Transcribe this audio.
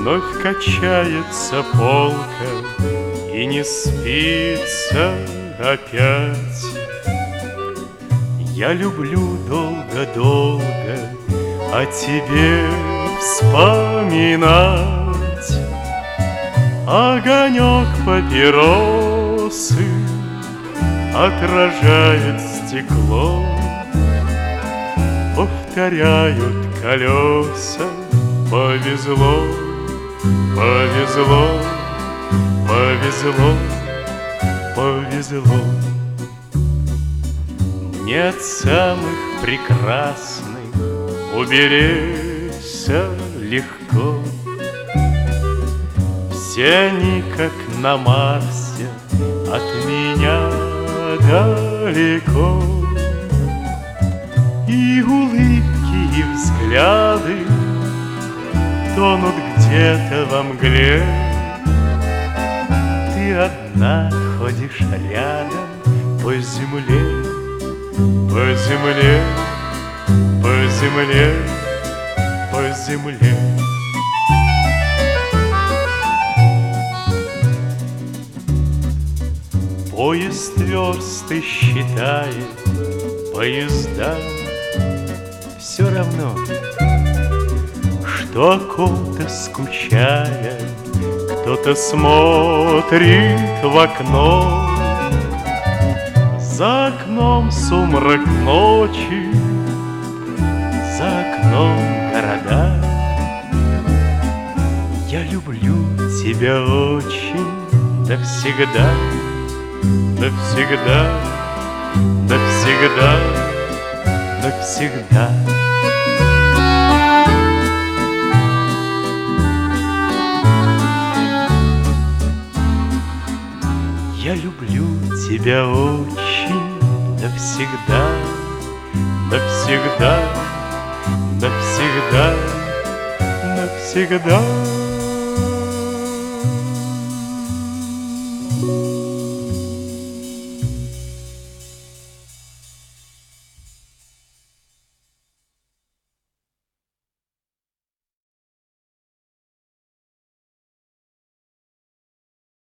Вновь качается полка, и не спится опять. Я люблю долго-долго о тебе вспоминать. Огонек папиросы отражает стекло, повторяют колеса. Повезло, повезло, повезло, повезло. Мне от самых прекрасных уберечься легко. Все они, как на Марсе, от меня далеко. И улыбки, и взгляды тонут где-то во мгле. Ты одна ходишь рядом по земле, по земле, по земле, по земле. Поезд версты считает, поезда все равно, что о ком-то скучая, кто-то смотрит в окно. За окном сумрак ночи, за окном города. Я люблю тебя очень навсегда, навсегда, навсегда, навсегда. Я люблю тебя очень навсегда, навсегда, навсегда, навсегда.